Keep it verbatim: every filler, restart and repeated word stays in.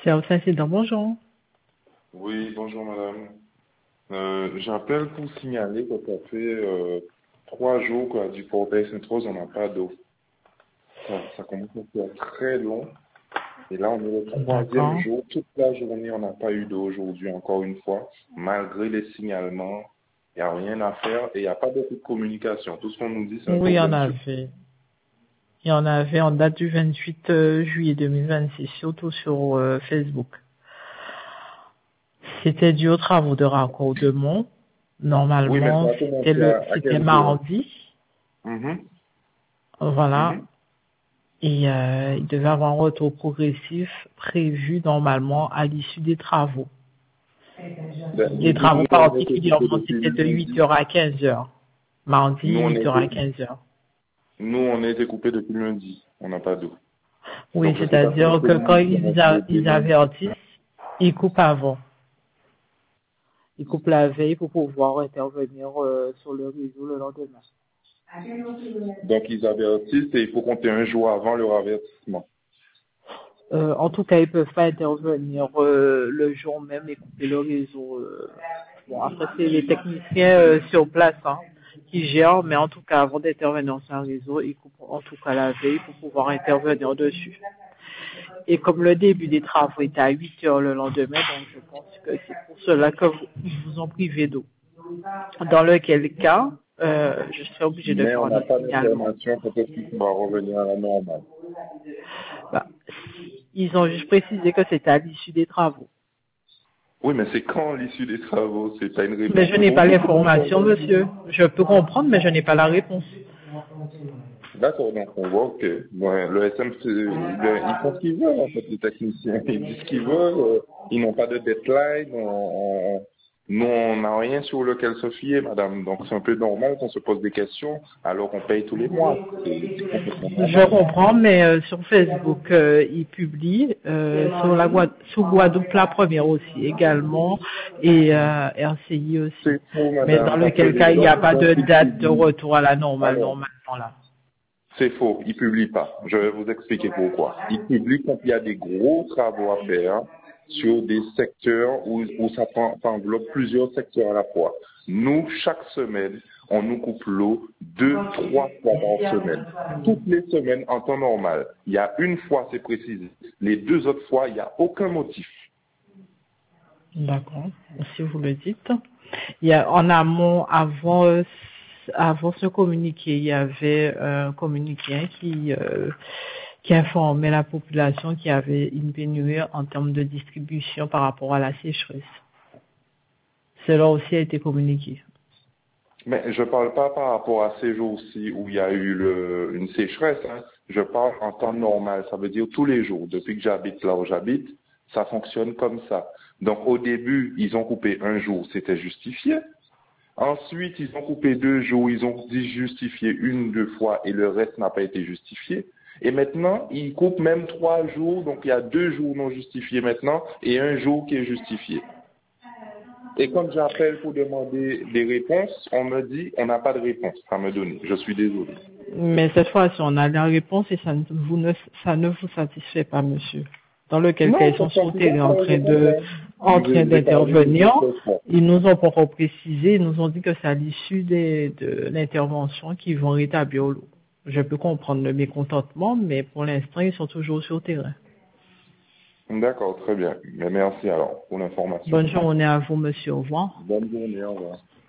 Service incident, bonjour. Oui, bonjour madame. Euh, J'appelle pour signaler que ça fait euh, trois jours que du portail Sainte-Rose, on n'a pas d'eau. Ça, ça commence à faire très long. Et là, on est le troisième D'accord. jour. Toute la journée, on n'a pas eu d'eau aujourd'hui, encore une fois. Malgré les signalements, il n'y a rien à faire et il n'y a pas beaucoup de communication. Tout ce qu'on nous dit, c'est un Oui, il y en problème sur... avait. Il y en avait en date du vingt-huit euh, juillet deux mille vingt-six, surtout sur euh, Facebook. C'était dû aux travaux de raccordement. Oui, mais Normalement, ça a c'était commencé le, à, à c'était quelle heure? mardi. Mhm, Voilà. mhm. Et euh, il devait avoir un retour progressif prévu normalement à l'issue des travaux. Ben, Les j'ai dit que travaux nous, on était occupés particulièrement, depuis c'était de huit lundi. heures à quinze heures. Mardi, Nous, on huit heures à était, quinze heures. nous, on était coupés depuis lundi. On n'a pas d'eau. Oui, Donc, je ne sais pas si la c'est-à-dire que quand ils, communication a- est ils démontrée. avertissent, ils coupent avant. Ils coupent la veille pour pouvoir intervenir euh, sur le réseau le lendemain. Donc, ils avertissent et il faut compter un jour avant leur avertissement. Euh, en tout cas, ils peuvent pas intervenir euh, le jour même et couper le réseau. euh. Bon, après, c'est les techniciens euh, sur place hein, qui gèrent, mais en tout cas, avant d'intervenir sur un réseau, ils coupent en tout cas la veille pour pouvoir intervenir dessus. Et comme le début des travaux était à huit heures le lendemain, donc je pense que c'est pour cela que vous, ils vous ont privé d'eau. Dans lequel cas, euh, je serai obligé de Mais faire on un n'a autre pas signalement. d'information quand est-ce qu'ils vont revenir à la normale. Bah, ils ont juste précisé que c'était à l'issue des travaux. Oui, mais c'est quand l'issue des travaux? C'est pas une Mais réponse je n'ai pas aujourd'hui. l'information, monsieur. Je peux comprendre, mais je n'ai pas la réponse. D'accord, donc on voit que ouais, le S M, c'est- le- ils font ce qu'ils veulent, en fait, les techniciens. Ils disent ce qu'ils veulent, euh, ils n'ont pas de deadline, on, on- nous, on n'a rien sur lequel se fier, madame. Donc, c'est un peu normal qu'on se pose des questions alors qu'on paye tous les mois. C'est c'est complètement Je normal. comprends, mais euh, sur Facebook, euh, ils publient, euh, sur la Guad- sur Guadeloupe la première aussi également, et euh, R C I aussi. C'est faux, Mais dans madame, parce que lequel les cas, il n'y a autres, pas donc, de ils date de publient. retour à la normale, Alors, normalement là. c'est faux, ils publient pas. Je vais vous expliquer pourquoi. Ils publient quand il y a des gros travaux à faire sur des secteurs où, où ça, prend- ça enveloppe plusieurs secteurs à la fois. Nous, chaque semaine, on nous coupe l'eau deux, trois fois par semaine. Toutes les semaines en temps normal. Il y a une fois, c'est précisé. Les deux autres fois, il n'y a aucun motif. D'accord, si vous le dites. Il y a, en amont, avant, euh, avant ce communiqué, il y avait un communiqué qui, euh, qui informait la population qu'il y avait une pénurie en termes de distribution par rapport à la sécheresse. Cela aussi a été communiqué. Mais je parle pas par rapport à ces jours-ci où il y a eu le, une sécheresse. Hein. Je parle en temps normal. Ça veut dire tous les jours. Depuis que j'habite là où j'habite, ça fonctionne comme ça. Donc au début, ils ont coupé un jour, c'était justifié. Ensuite, ils ont coupé deux jours, ils ont dit justifié une, deux fois et le reste n'a pas été justifié. Et maintenant, ils coupent même trois jours, donc il y a deux jours non justifiés maintenant et un jour qui est justifié. Et quand j'appelle pour demander des réponses, on me dit on n'a pas de réponse à me donner. Je suis désolé. Mais cette fois-ci, on a la réponse et ça ne vous, ne, ça ne vous satisfait pas, monsieur. Dans lequel cas, Non, ils ça sont ça, sur je le suis terrain en d'accord, je train de, comprends. en train J'ai j'ai parlé d'intervenir. une autre fois. Ils nous ont pas encore précisé, ils nous ont dit que c'est à l'issue des- de l'intervention qu'ils vont rétablir l'eau. Je peux comprendre le mécontentement, mais pour l'instant, ils sont toujours sur le terrain. D'accord, très bien. Mais merci alors pour l'information. Bonne journée à vous, monsieur. Au revoir. Bonne journée, au revoir.